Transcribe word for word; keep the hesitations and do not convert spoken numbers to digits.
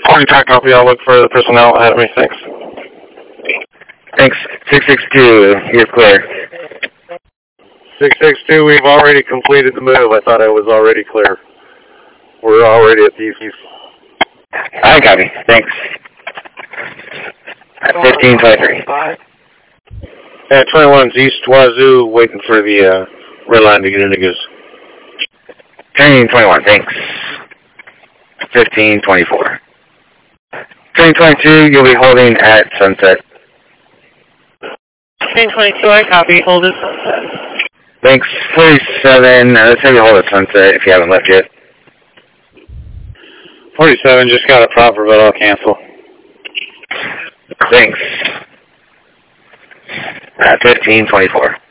Morning, Talk Copy. I'll look for the personnel ahead of me. Thanks. Thanks. six six two, you're clear. six six two, we've already completed the move. I thought I was already clear. We're already at these. I copy. Thanks. At fifteen twenty-three. At twenty-one's East Wazoo, waiting for the uh, red line to get into goose. Training twenty-one, thanks. fifteen twenty-four. Training twenty-two, you'll be holding at Sunset. Training twenty-two, I copy. Hold at Sunset. Thanks. forty-seven, uh, let's have you hold at Sunset if you haven't left yet. forty-seven, just got a proper, but I'll cancel. Thanks. At fifteen twenty-four.